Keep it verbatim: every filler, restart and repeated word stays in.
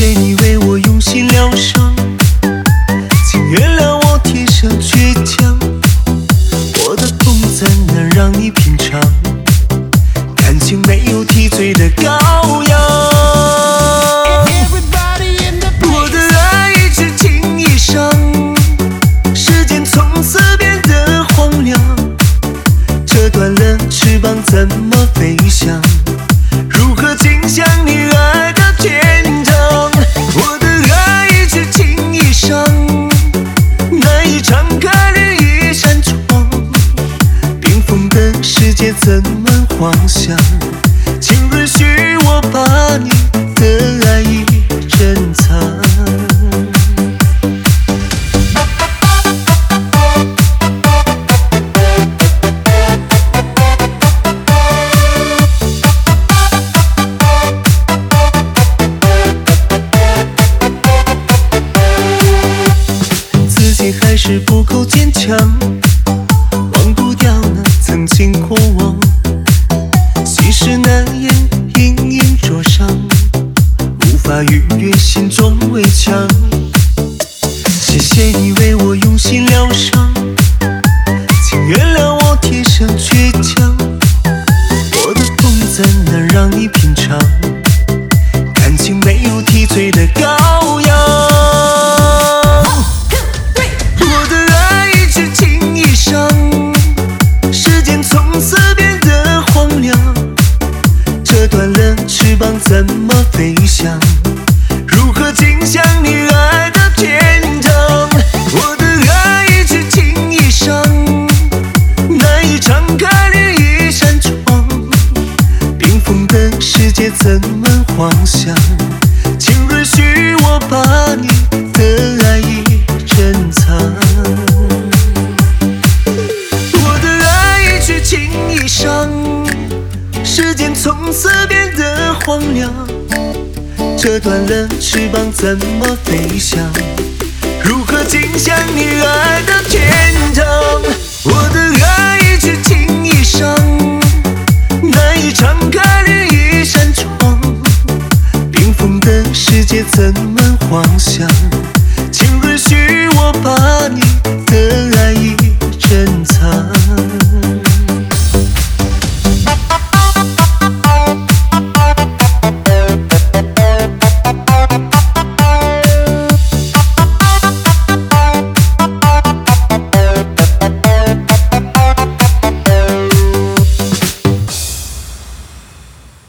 谢你为我用心疗伤，请原谅我天生倔强，我的痛怎能让你品尝？感情没有提嘴的羔羊，我的爱一直轻易伤，时间从此变得荒凉，折断了翅膀怎么飞翔？如何尽享你爱的天堂？我的爱一直轻易伤，难以敞开另一扇窗，冰封的世界怎么幻想？请允许我把你的爱一珍藏。还是不够坚强，忘不掉那曾经过往，细事难言，隐隐灼伤，无法逾越心中围墙。谢谢你为我用心疗伤，请原谅我天生倔强，我的痛怎能让你品尝？感情没有提嘴的羔羊。折断了翅膀怎么飞翔？如何尽享你爱的天堂？我的爱一直轻易伤，难以敞开另一扇窗，冰封的世界怎么幻想？请允许我把你的爱一珍藏。我的爱一直轻易伤，时间从此变得荒凉，折断了翅膀怎么飞翔？如何尽享你爱的天堂？我的爱一直轻易伤，难以敞开另一扇窗，冰封的世界怎么幻想？请允许我把你的爱